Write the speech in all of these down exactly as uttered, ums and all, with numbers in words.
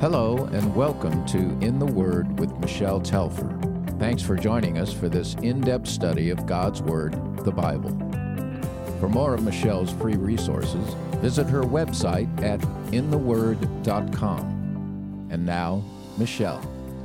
Hello and welcome to In the Word with Michelle Telfer. Thanks for joining us for this in-depth study of God's Word, the Bible. For more of Michelle's free resources, visit her website at in the word dot com. And now, Michelle.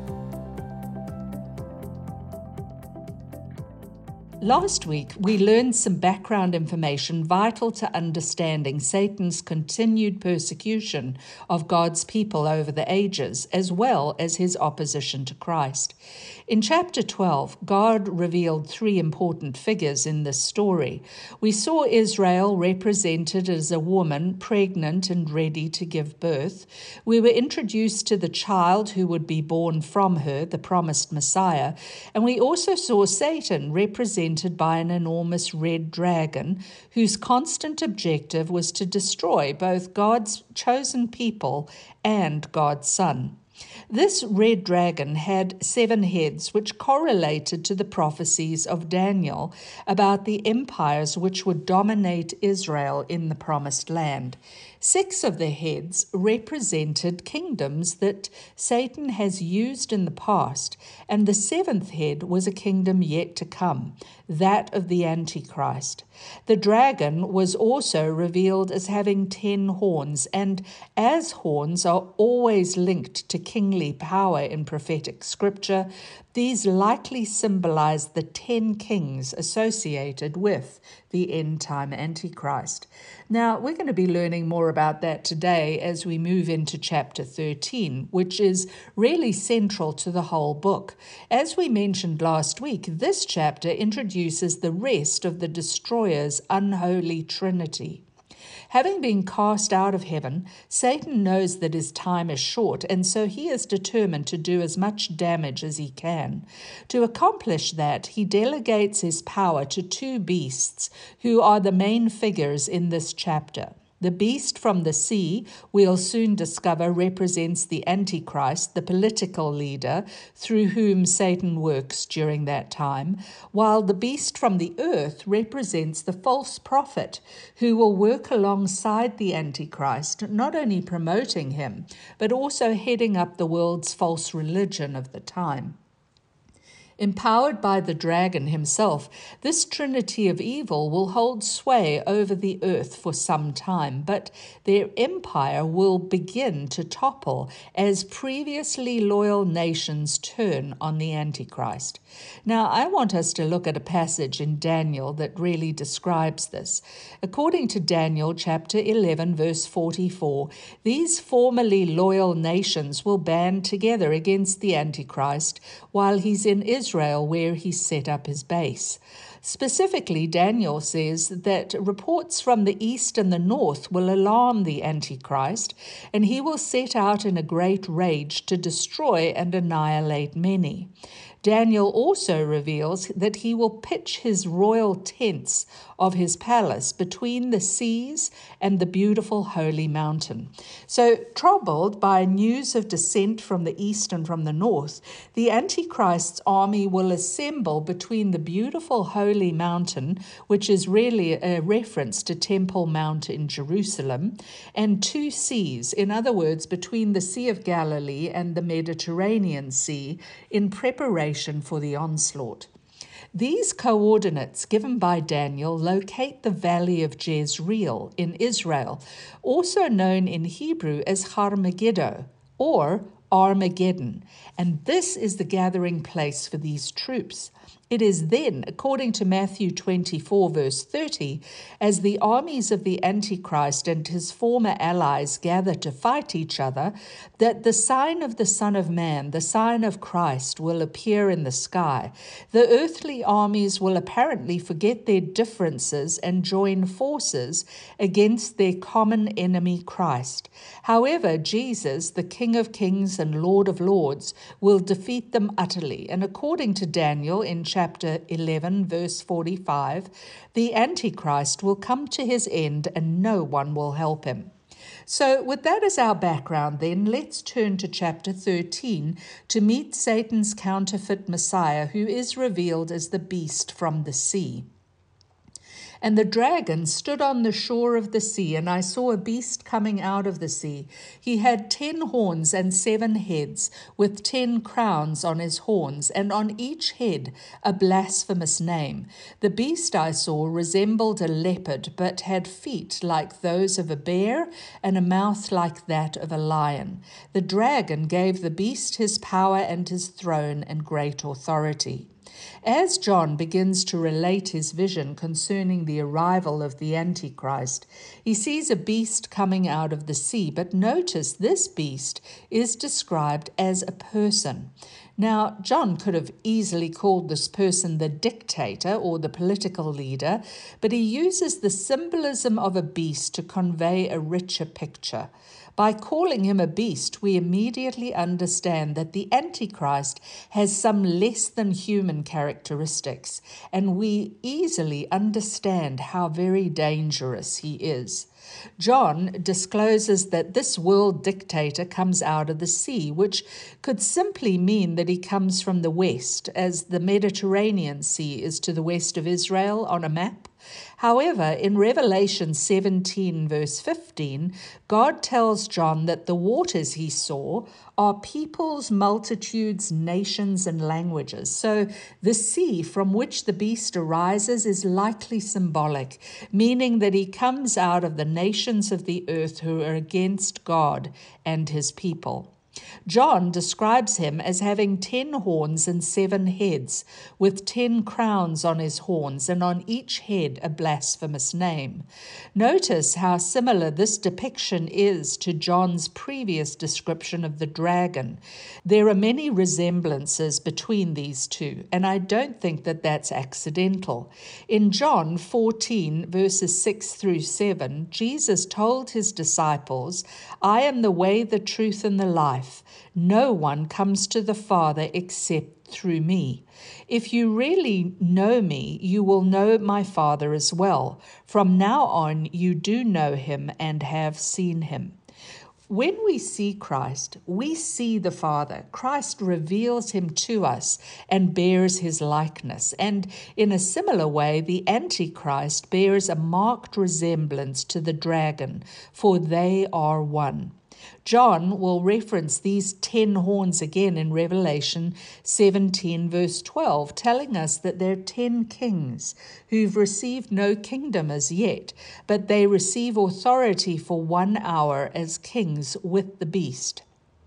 Last week, we learned some background information vital to understanding Satan's continued persecution of God's people over the ages, as well as his opposition to Christ. In chapter twelve, God revealed three important figures in this story. We saw Israel represented as a woman pregnant and ready to give birth. We were introduced to the child who would be born from her, the promised Messiah, and we also saw Satan represented by an enormous red dragon whose constant objective was to destroy both God's chosen people and God's Son. This red dragon had seven heads, which correlated to the prophecies of Daniel about the empires which would dominate Israel in the promised land. Six of the heads represented kingdoms that Satan has used in the past, and the seventh head was a kingdom yet to come, that of the Antichrist. The dragon was also revealed as having ten horns, and as horns are always linked to kingly power in prophetic scripture, these likely symbolize the ten kings associated with the end-time Antichrist. Now, we're going to be learning more about that today as we move into chapter thirteen, which is really central to the whole book. As we mentioned last week, this chapter introduces the rest of the destroyer's unholy trinity. Having been cast out of heaven, Satan knows that his time is short, and so he is determined to do as much damage as he can. To accomplish that, he delegates his power to two beasts, who are the main figures in this chapter. The beast from the sea, we'll soon discover, represents the Antichrist, the political leader through whom Satan works during that time, while the beast from the earth represents the false prophet who will work alongside the Antichrist, not only promoting him, but also heading up the world's false religion of the time. Empowered by the dragon himself, this trinity of evil will hold sway over the earth for some time, but their empire will begin to topple as previously loyal nations turn on the Antichrist. Now, I want us to look at a passage in Daniel that really describes this. According to Daniel chapter eleven, verse forty-four, these formerly loyal nations will band together against the Antichrist while he's in Israel. Israel, where he set up his base. Specifically, Daniel says that reports from the east and the north will alarm the Antichrist, and he will set out in a great rage to destroy and annihilate many. Daniel also reveals that he will pitch his royal tents of his palace between the seas and the beautiful holy mountain. So, troubled by news of descent from the east and from the north, the Antichrist's army will assemble between the beautiful holy mountain, which is really a reference to Temple Mount in Jerusalem, and two seas, in other words, between the Sea of Galilee and the Mediterranean Sea, in preparation for the onslaught. These coordinates given by Daniel locate the valley of Jezreel in Israel, also known in Hebrew as Har Megiddo or Armageddon, and this is the gathering place for these troops. It is then, according to Matthew twenty-four, verse thirty, as the armies of the Antichrist and his former allies gather to fight each other, that the sign of the Son of Man, the sign of Christ, will appear in the sky. The earthly armies will apparently forget their differences and join forces against their common enemy, Christ. However, Jesus, the King of Kings and Lord of Lords, will defeat them utterly, and according to Daniel in chapter eleven, verse forty-five, the Antichrist will come to his end and no one will help him. So with that as our background, then, let's turn to chapter thirteen to meet Satan's counterfeit Messiah, who is revealed as the beast from the sea. And the dragon stood on the shore of the sea, and I saw a beast coming out of the sea. He had ten horns and seven heads, with ten crowns on his horns, and on each head a blasphemous name. The beast I saw resembled a leopard, but had feet like those of a bear, and a mouth like that of a lion. The dragon gave the beast his power and his throne and great authority. As John begins to relate his vision concerning the arrival of the Antichrist, he sees a beast coming out of the sea, but notice this beast is described as a person. Now, John could have easily called this person the dictator or the political leader, but he uses the symbolism of a beast to convey a richer picture. By calling him a beast, we immediately understand that the Antichrist has some less than human characteristics, and we easily understand how very dangerous he is. John discloses that this world dictator comes out of the sea, which could simply mean that he comes from the west, as the Mediterranean Sea is to the west of Israel on a map. However, in Revelation seventeen, verse fifteen, God tells John that the waters he saw are peoples, multitudes, nations, and languages. So the sea from which the beast arises is likely symbolic, meaning that he comes out of the nations of the earth who are against God and his people. John describes him as having ten horns and seven heads, with ten crowns on his horns, and on each head a blasphemous name. Notice how similar this depiction is to John's previous description of the dragon. There are many resemblances between these two, and I don't think that that's accidental. In John fourteen, verses six through seven, Jesus told his disciples, "I am the way, the truth, and the life. No one comes to the Father except through me. If you really know me, you will know my Father as well. From now on, you do know him and have seen him." When we see Christ, we see the Father. Christ reveals him to us and bears his likeness. And in a similar way, the Antichrist bears a marked resemblance to the dragon, for they are one. John will reference these ten horns again in Revelation seventeen, verse twelve, telling us that they're ten kings who've received no kingdom as yet, but they receive authority for one hour as kings with the beast.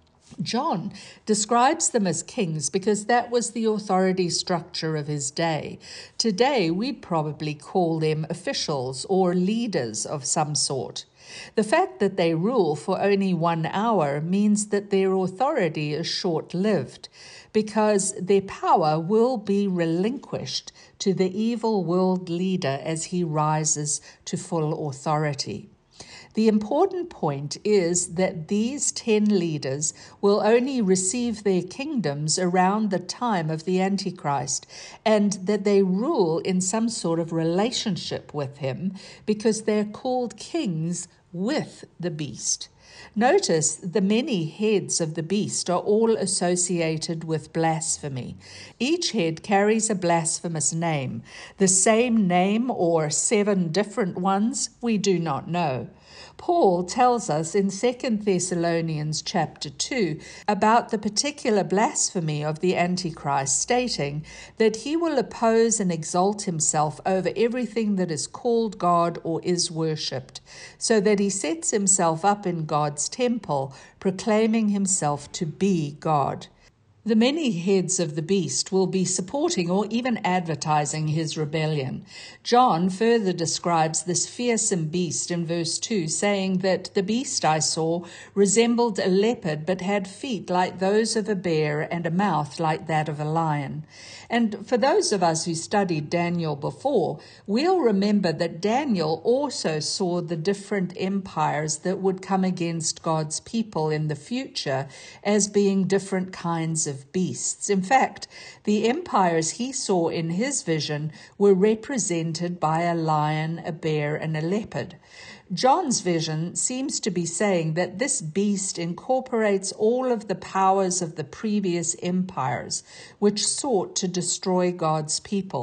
John describes them as kings because that was the authority structure of his day. Today, we'd probably call them officials or leaders of some sort. The fact that they rule for only one hour means that their authority is short-lived, because their power will be relinquished to the evil world leader as he rises to full authority. The important point is that these ten leaders will only receive their kingdoms around the time of the Antichrist, and that they rule in some sort of relationship with him because they're called kings with the beast. Notice the many heads of the beast are all associated with blasphemy. Each head carries a blasphemous name. The same name or seven different ones, we do not know. Paul tells us in Second Thessalonians chapter two about the particular blasphemy of the Antichrist, stating that he will oppose and exalt himself over everything that is called God or is worshipped, so that he sets himself up in God's temple, proclaiming himself to be God. The many heads of the beast will be supporting or even advertising his rebellion. John further describes this fearsome beast in verse two, saying that the beast I saw resembled a leopard, but had feet like those of a bear and a mouth like that of a lion. And for those of us who studied Daniel before, we'll remember that Daniel also saw the different empires that would come against God's people in the future as being different kinds of beasts. In fact, the empires he saw in his vision were represented by a lion, a bear, and a leopard. John's vision seems to be saying that this beast incorporates all of the powers of the previous empires, which sought to destroy God's people.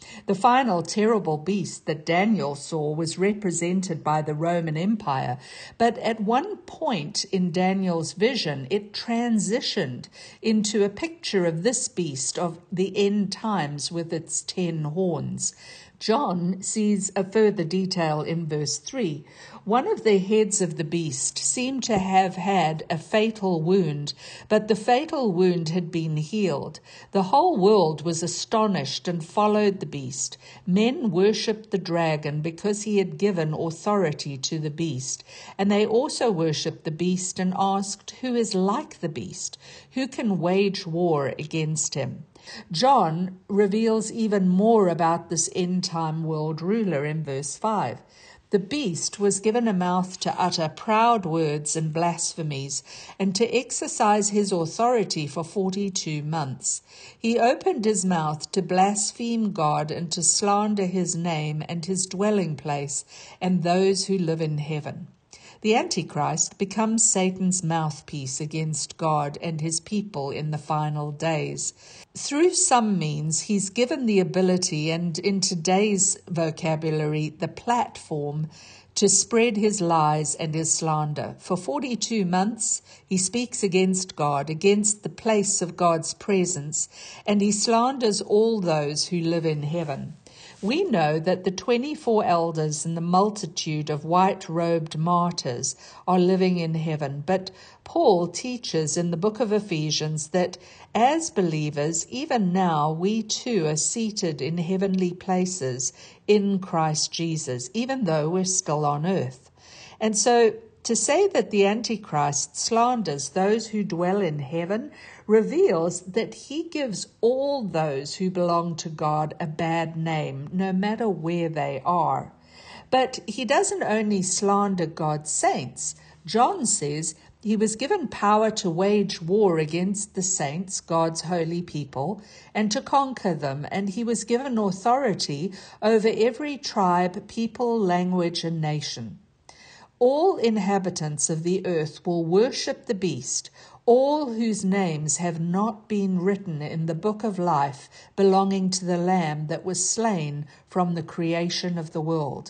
The final terrible beast that Daniel saw was represented by the Roman Empire, but at one point in Daniel's vision, it transitioned into a picture of this beast of the end times with its ten horns. John sees a further detail in verse three. One of the heads of the beast seemed to have had a fatal wound, but the fatal wound had been healed. The whole world was astonished and followed the beast. Men worshipped the dragon because he had given authority to the beast. And they also worshipped the beast and asked, "Who is like the beast? Who can wage war against him?" John reveals even more about this end-time world ruler in verse five. The beast was given a mouth to utter proud words and blasphemies, and to exercise his authority for forty-two months. He opened his mouth to blaspheme God and to slander his name and his dwelling place and those who live in heaven. The Antichrist becomes Satan's mouthpiece against God and his people in the final days. Through some means, he's given the ability, and in today's vocabulary, the platform, to spread his lies and his slander. For forty-two months, he speaks against God, against the place of God's presence, and he slanders all those who live in heaven. We know that the twenty-four elders and the multitude of white-robed martyrs are living in heaven, but Paul teaches in the book of Ephesians that as believers, even now, we too are seated in heavenly places in Christ Jesus, even though we're still on earth. And so to say that the Antichrist slanders those who dwell in heaven reveals that he gives all those who belong to God a bad name, no matter where they are. But he doesn't only slander God's saints. John says he was given power to wage war against the saints, God's holy people, and to conquer them, and he was given authority over every tribe, people, language, and nation. All inhabitants of the earth will worship the beast, all whose names have not been written in the book of life belonging to the Lamb that was slain from the creation of the world.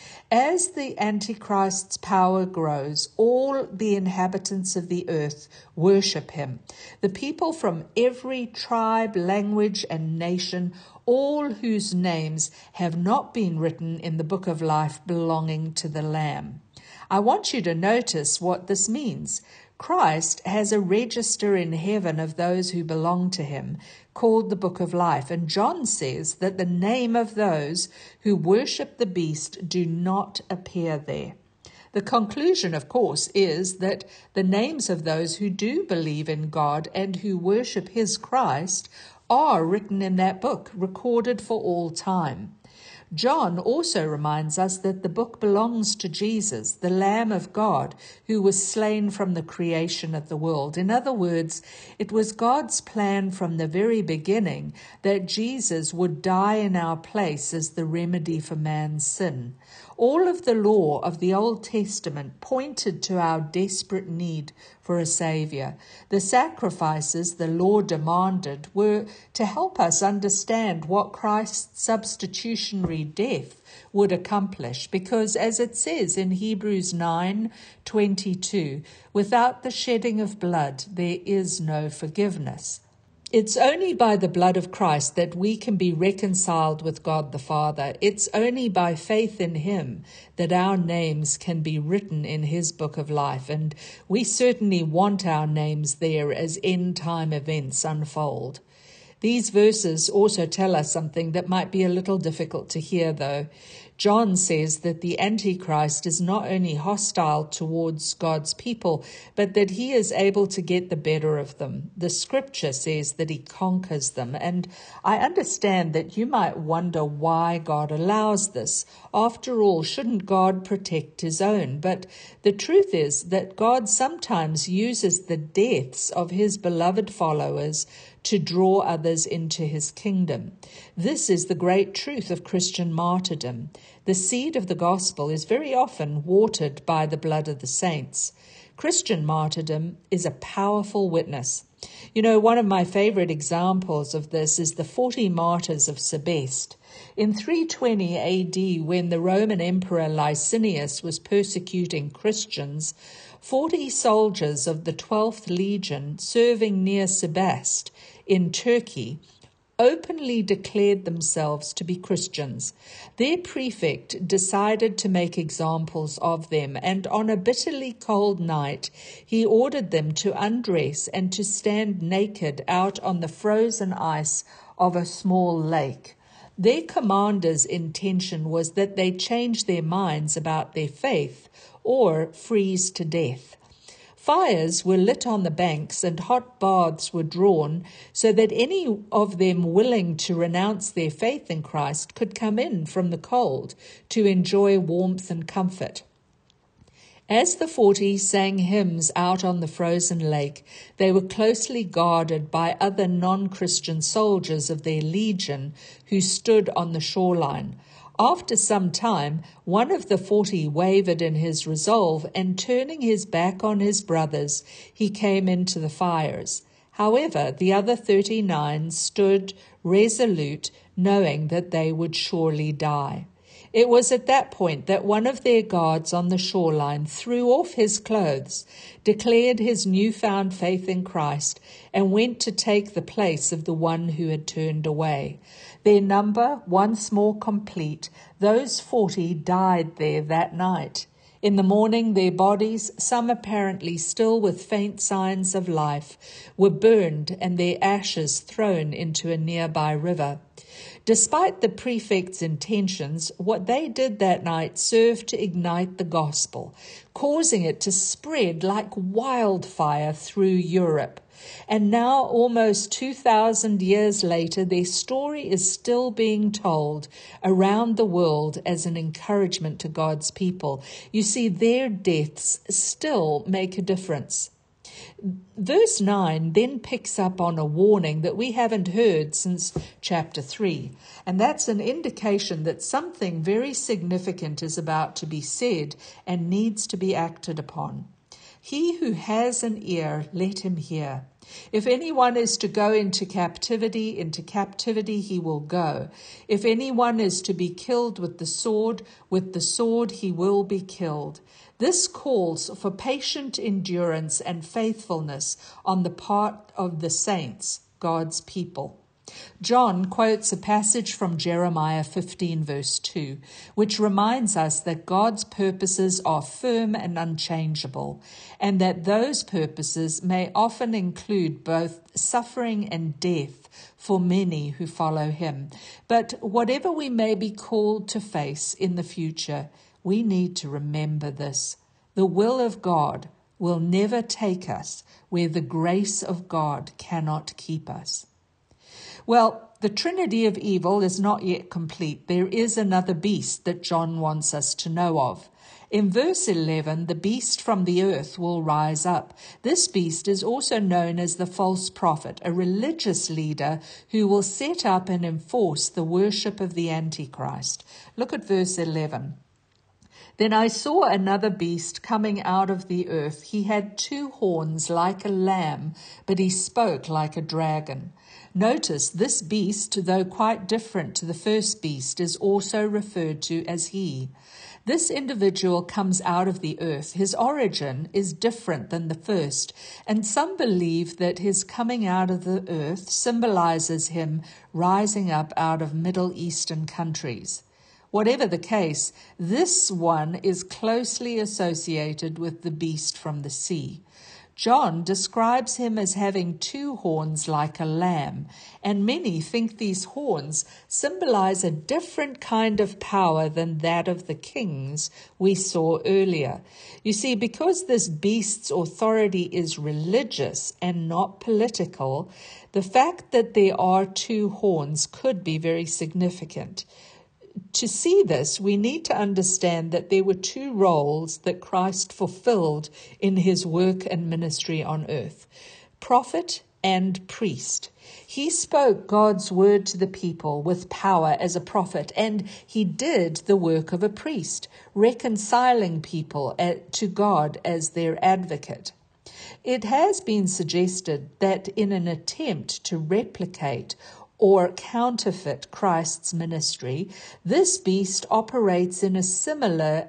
As the Antichrist's power grows, all the inhabitants of the earth worship him. The people from every tribe, language, and nation, all whose names have not been written in the book of life belonging to the Lamb. I want you to notice what this means. Christ has a register in heaven of those who belong to him, called the Book of Life. And John says that the name of those who worship the beast do not appear there. The conclusion, of course, is that the names of those who do believe in God and who worship his Christ are written in that book, recorded for all time. John also reminds us that the book belongs to Jesus, the Lamb of God, who was slain from the creation of the world. In other words, it was God's plan from the very beginning that Jesus would die in our place as the remedy for man's sin. All of the law of the Old Testament pointed to our desperate need for a Savior. The sacrifices the law demanded were to help us understand what Christ's substitutionary death would accomplish, because as it says in Hebrews nine twenty-two, without the shedding of blood there is no forgiveness. It's only by the blood of Christ that we can be reconciled with God the Father. It's only by faith in him that our names can be written in his book of life. And we certainly want our names there as end-time events unfold. These verses also tell us something that might be a little difficult to hear, though. John says that the Antichrist is not only hostile towards God's people, but that he is able to get the better of them. The scripture says that he conquers them. And I understand that you might wonder why God allows this. After all, shouldn't God protect his own? But the truth is that God sometimes uses the deaths of his beloved followers to draw others into his kingdom. This is the great truth of Christian martyrdom. The seed of the gospel is very often watered by the blood of the saints. Christian martyrdom is a powerful witness. You know, one of my favorite examples of this is the forty martyrs of Sebaste. In three twenty A D, when the Roman Emperor Licinius was persecuting Christians, forty soldiers of the twelfth Legion serving near Sebaste in Turkey openly declared themselves to be Christians. Their prefect decided to make examples of them, and on a bitterly cold night, he ordered them to undress and to stand naked out on the frozen ice of a small lake. Their commander's intention was that they change their minds about their faith or freeze to death. Fires were lit on the banks and hot baths were drawn so that any of them willing to renounce their faith in Christ could come in from the cold to enjoy warmth and comfort. As the forty sang hymns out on the frozen lake, they were closely guarded by other non-Christian soldiers of their legion who stood on the shoreline. After some time, one of the forty wavered in his resolve, and turning his back on his brothers, he came into the fires. However, the other thirty-nine stood resolute, knowing that they would surely die. It was at that point that one of their guards on the shoreline threw off his clothes, declared his newfound faith in Christ, and went to take the place of the one who had turned away. Their number, once more complete, those forty died there that night. In the morning, their bodies, some apparently still with faint signs of life, were burned and their ashes thrown into a nearby river. Despite the prefect's intentions, what they did that night served to ignite the gospel, causing it to spread like wildfire through Europe. And now, almost two thousand years later, their story is still being told around the world as an encouragement to God's people. You see, their deaths still make a difference. Verse nine then picks up on a warning that we haven't heard since chapter three, and that's an indication that something very significant is about to be said and needs to be acted upon. He who has an ear, let him hear. If anyone is to go into captivity, into captivity he will go. If anyone is to be killed with the sword, with the sword he will be killed. This calls for patient endurance and faithfulness on the part of the saints, God's people. John quotes a passage from Jeremiah fifteen, verse two, which reminds us that God's purposes are firm and unchangeable, and that those purposes may often include both suffering and death for many who follow him. But whatever we may be called to face in the future, we need to remember this. The will of God will never take us where the grace of God cannot keep us. Well, the trinity of evil is not yet complete. There is another beast that John wants us to know of. In verse eleven, the beast from the earth will rise up. This beast is also known as the false prophet, a religious leader who will set up and enforce the worship of the Antichrist. Look at verse eleven. Then I saw another beast coming out of the earth. He had two horns like a lamb, but he spoke like a dragon. Notice this beast, though quite different to the first beast, is also referred to as he. This individual comes out of the earth. His origin is different than the first, and some believe that his coming out of the earth symbolizes him rising up out of Middle Eastern countries. Whatever the case, this one is closely associated with the beast from the sea. John describes him as having two horns like a lamb, and many think these horns symbolize a different kind of power than that of the kings we saw earlier. You see, because this beast's authority is religious and not political, the fact that there are two horns could be very significant. To see this, we need to understand that there were two roles that Christ fulfilled in his work and ministry on earth, prophet and priest. He spoke God's word to the people with power as a prophet, and he did the work of a priest, reconciling people to God as their advocate. It has been suggested that in an attempt to replicate or counterfeit Christ's ministry, this beast operates in a similar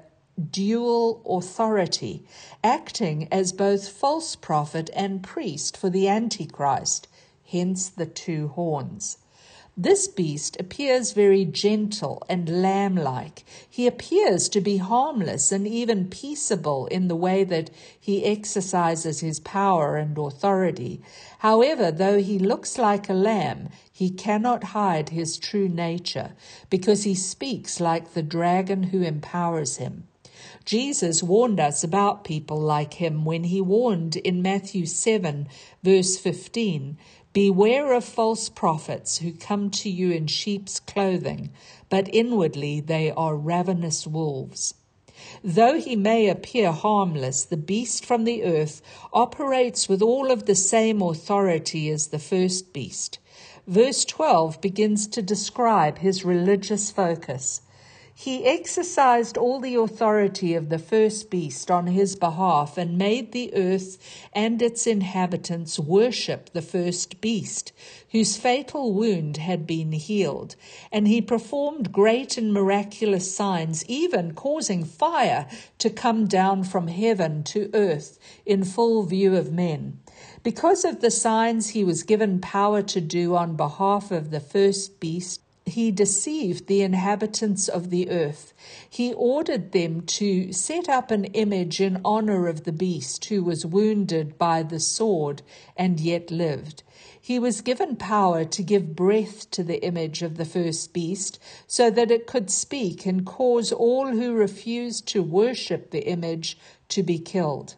dual authority, acting as both false prophet and priest for the Antichrist, hence the two horns. This beast appears very gentle and lamb-like. He appears to be harmless and even peaceable in the way that he exercises his power and authority. However, though he looks like a lamb, he cannot hide his true nature, because he speaks like the dragon who empowers him. Jesus warned us about people like him when he warned in Matthew seven, verse fifteen, "Beware of false prophets who come to you in sheep's clothing, but inwardly they are ravenous wolves." Though he may appear harmless, the beast from the earth operates with all of the same authority as the first beast. Verse twelve begins to describe his religious focus. He exercised all the authority of the first beast on his behalf and made the earth and its inhabitants worship the first beast, whose fatal wound had been healed. And he performed great and miraculous signs, even causing fire to come down from heaven to earth in full view of men. Because of the signs he was given power to do on behalf of the first beast, he deceived the inhabitants of the earth. He ordered them to set up an image in honor of the beast who was wounded by the sword and yet lived. He was given power to give breath to the image of the first beast so that it could speak and cause all who refused to worship the image to be killed.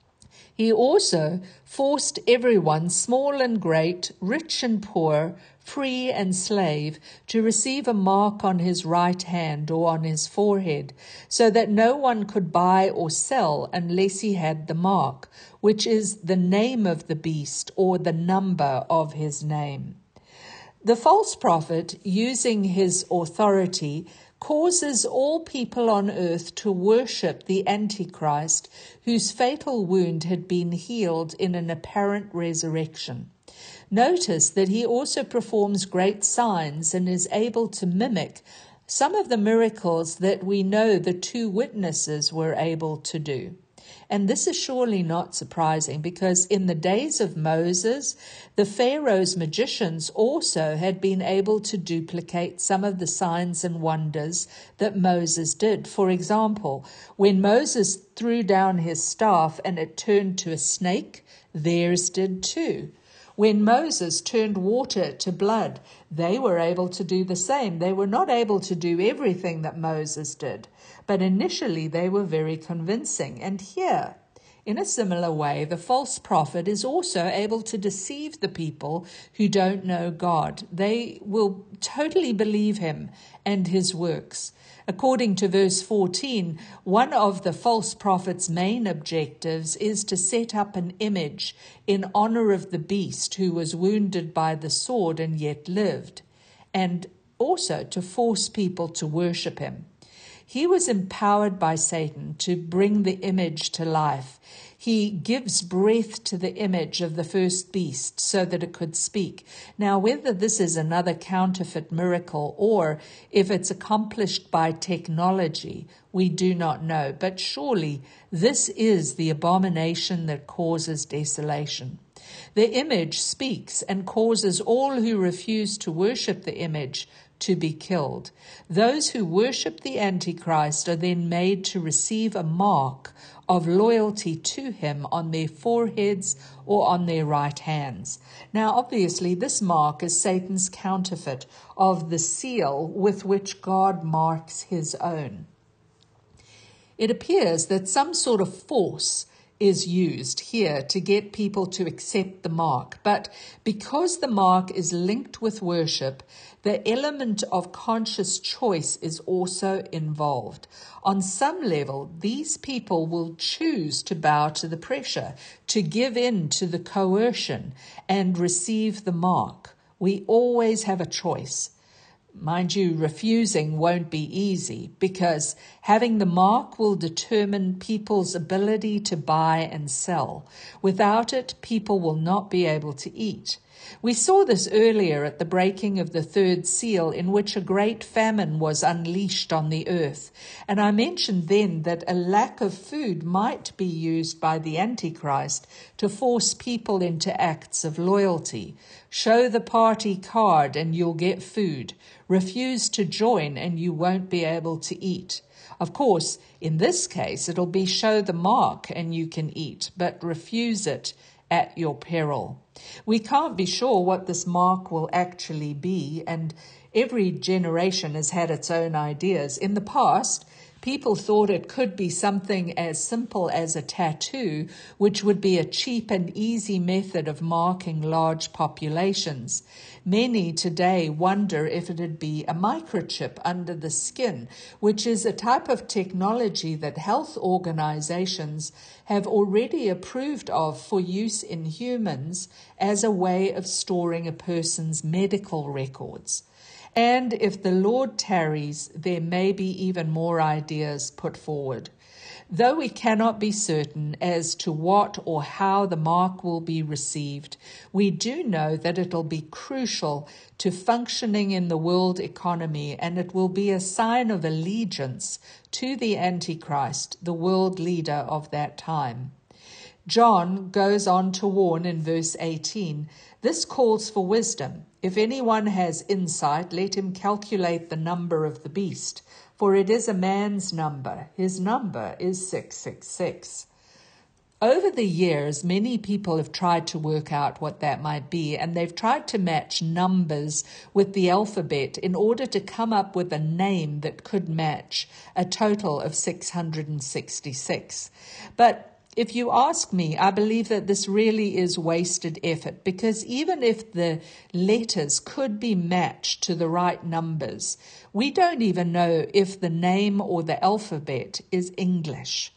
He also forced everyone, small and great, rich and poor, free and slave, to receive a mark on his right hand or on his forehead, so that no one could buy or sell unless he had the mark, which is the name of the beast or the number of his name. The false prophet, using his authority, causes all people on earth to worship the Antichrist, whose fatal wound had been healed in an apparent resurrection. Notice that he also performs great signs and is able to mimic some of the miracles that we know the two witnesses were able to do. And this is surely not surprising, because in the days of Moses, the Pharaoh's magicians also had been able to duplicate some of the signs and wonders that Moses did. For example, when Moses threw down his staff and it turned to a snake, theirs did too. When Moses turned water to blood, they were able to do the same. They were not able to do everything that Moses did, but initially they were very convincing. And here, in a similar way, the false prophet is also able to deceive the people who don't know God. They will totally believe him and his works. According to verse fourteen, one of the false prophet's main objectives is to set up an image in honor of the beast who was wounded by the sword and yet lived, and also to force people to worship him. He was empowered by Satan to bring the image to life. He gives breath to the image of the first beast so that it could speak. Now, whether this is another counterfeit miracle or if it's accomplished by technology, we do not know. But surely this is the abomination that causes desolation. The image speaks and causes all who refuse to worship the image to be killed. Those who worship the Antichrist are then made to receive a mark of loyalty to him on their foreheads or on their right hands. Now, obviously, this mark is Satan's counterfeit of the seal with which God marks his own. It appears that some sort of force is used here to get people to accept the mark. But because the mark is linked with worship, the element of conscious choice is also involved. On some level, these people will choose to bow to the pressure, to give in to the coercion, and receive the mark. We always have a choice. Mind you, refusing won't be easy, because having the mark will determine people's ability to buy and sell. Without it, people will not be able to eat. We saw this earlier at the breaking of the third seal, in which a great famine was unleashed on the earth. And I mentioned then that a lack of food might be used by the Antichrist to force people into acts of loyalty. Show the party card and you'll get food. Refuse to join and you won't be able to eat. Of course, in this case, it'll be show the mark and you can eat, but refuse it at your peril. We can't be sure what this mark will actually be, and every generation has had its own ideas. In the past, people thought it could be something as simple as a tattoo, which would be a cheap and easy method of marking large populations. Many today wonder if it'd be a microchip under the skin, which is a type of technology that health organizations have already approved of for use in humans as a way of storing a person's medical records. And if the Lord tarries, there may be even more ideas put forward. Though we cannot be certain as to what or how the mark will be received, we do know that it'll be crucial to functioning in the world economy, and it will be a sign of allegiance to the Antichrist, the world leader of that time. John goes on to warn in verse eighteen, "This calls for wisdom. If anyone has insight, let him calculate the number of the beast, for it is a man's number. His number is six six six. Over the years, many people have tried to work out what that might be, and they've tried to match numbers with the alphabet in order to come up with a name that could match a total of six hundred sixty-six. But if you ask me, I believe that this really is wasted effort, because even if the letters could be matched to the right numbers, we don't even know if the name or the alphabet is English.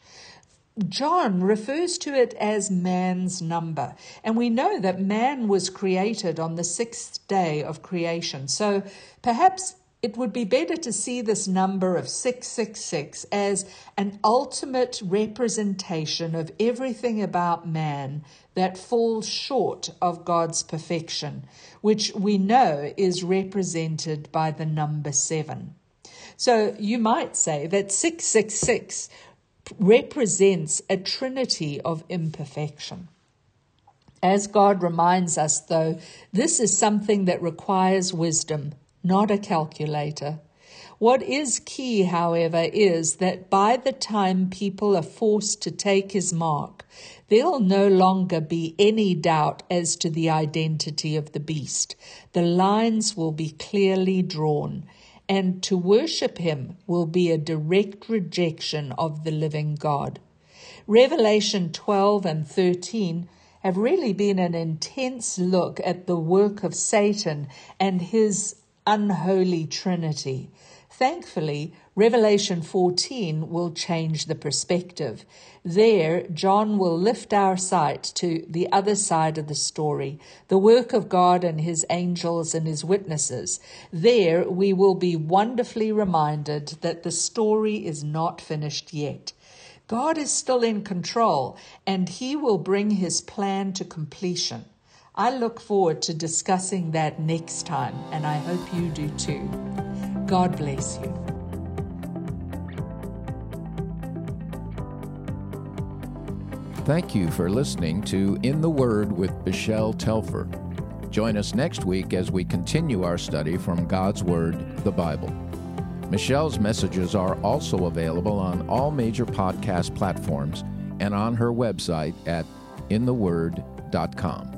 John refers to it as man's number, and we know that man was created on the sixth day of creation. So perhaps it would be better to see this number of six six six as an ultimate representation of everything about man that falls short of God's perfection, which we know is represented by the number seven. So you might say that six six six represents a trinity of imperfection. As God reminds us, though, this is something that requires wisdom, not a calculator. What is key, however, is that by the time people are forced to take his mark, there'll no longer be any doubt as to the identity of the beast. The lines will be clearly drawn, and to worship him will be a direct rejection of the living God. Revelation twelve and thirteen have really been an intense look at the work of Satan and his unholy trinity. Thankfully, Revelation fourteen will change the perspective. There, John will lift our sight to the other side of the story, the work of God and his angels and his witnesses. There, we will be wonderfully reminded that the story is not finished yet. God is still in control, and he will bring his plan to completion. I look forward to discussing that next time, and I hope you do too. God bless you. Thank you for listening to In the Word with Michelle Telfer. Join us next week as we continue our study from God's Word, the Bible. Michelle's messages are also available on all major podcast platforms and on her website at in the word dot com.